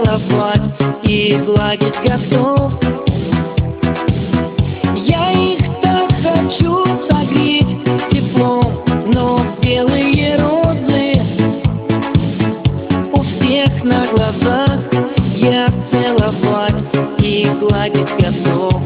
целовать и гладить готов. Я их так хочу согреть теплом, но белые розы у всех на глазах я целовать и гладить готов.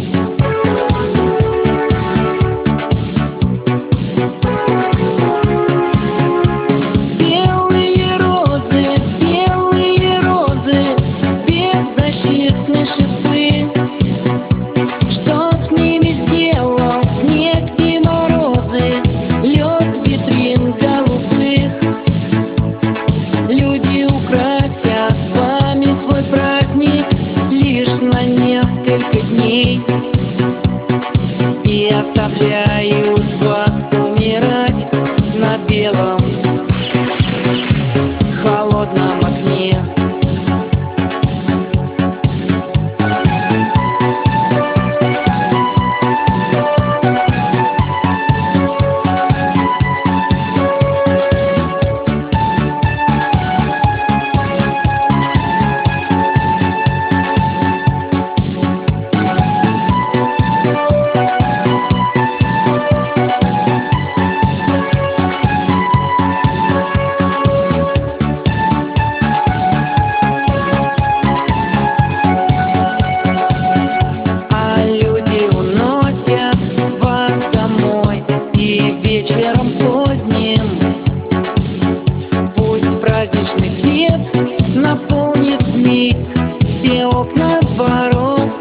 Белые розы, беззащитны шипы. Что с ними сделал снег и морозы, лед витрин голубых? Люди украсят вами свой праздник лишь на несколько дней и оставляют вас умирать на белом холодном окне. Вечером поздним пусть праздничный свет наполнит вмиг все окна дворов.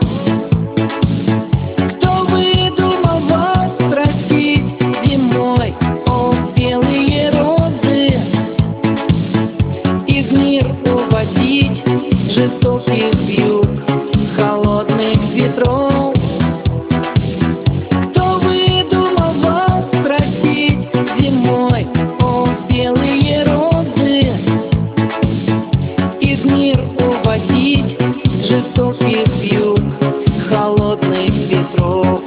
Кто выдумал вас простить зимой? О, белые розы, и в мир уводить жестоких вьюг холодных ветров. Зимой, о, белые розы, и в мир уводить жестоких вьюг холодных ветров.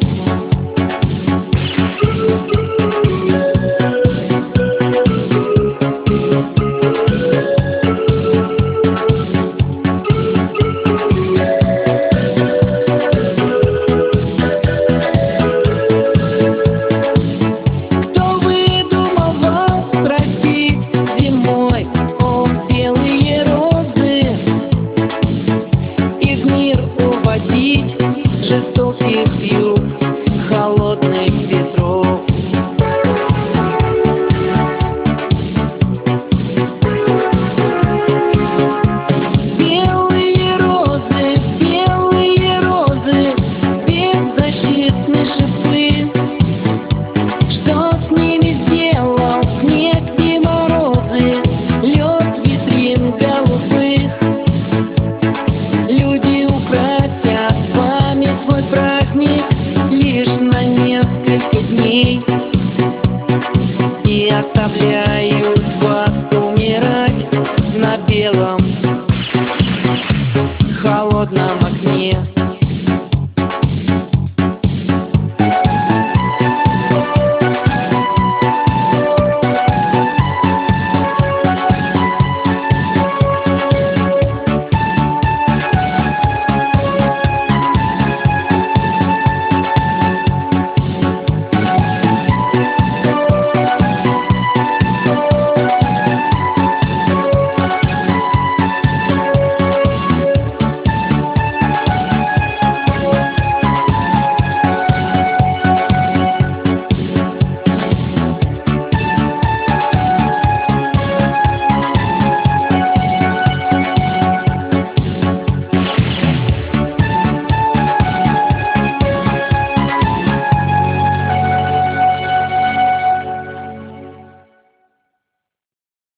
Зимой, о, белые розы, и в мир уводить жестоких вьюг холодных ветров. Белые розы, беззащитны шипы. Что с ними сделал снег и морозы, лед витрин голубых? Люди украсят вами свой праздник лишь на несколько дней и оставляют вас умирать на белом холодном